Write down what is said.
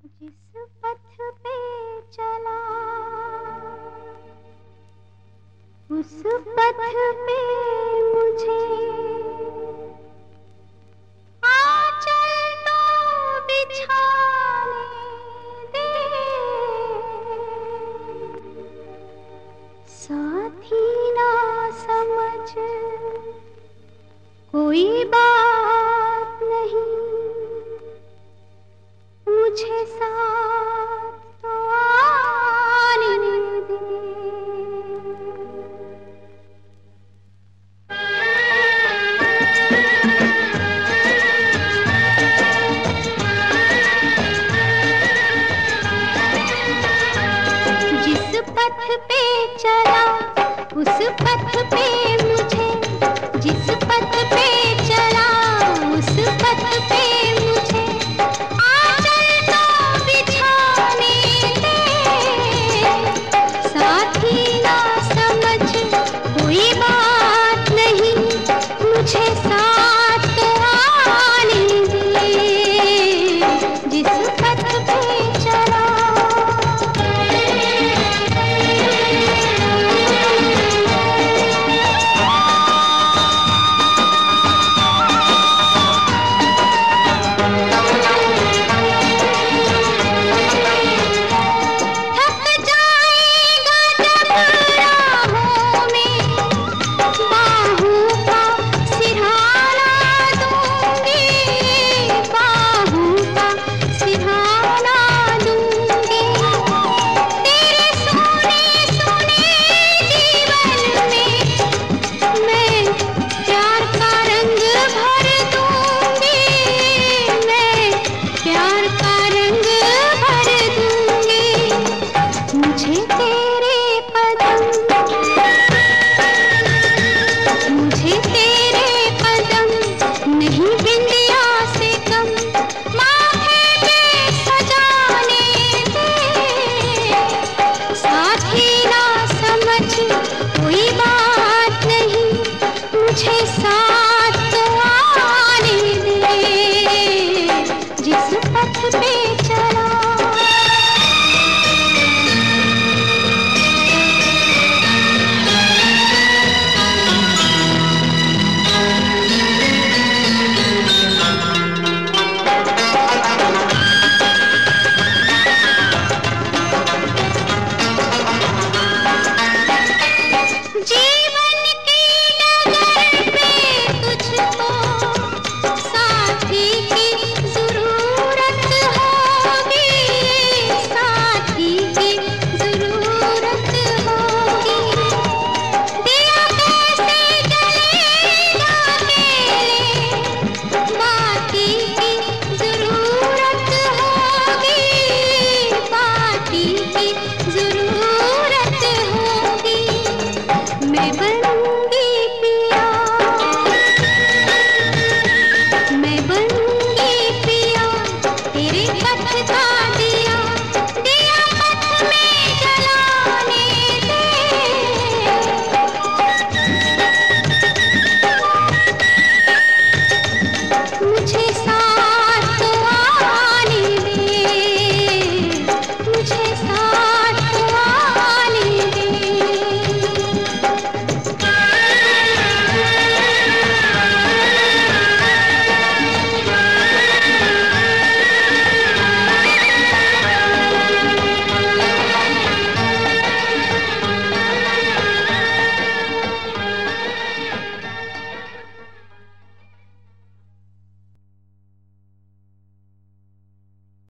जिस पथ पे चला उस पथ पे मुझे आंचल तो बिछाने दे, साथी ना समझ कोई बात नहीं, मुझे साथ तो आने दे। जिस पथ पे चला उस पथ पे मुझे, जिस पथ पे चला उस पथ पे मुझे आंचल तो बिछाने दे, साथी ना समझ कोई बात नहीं, मुझे साथ तो आने दे। जिस पथ पे चला मैं बनूंगी पिया तेरे पथ का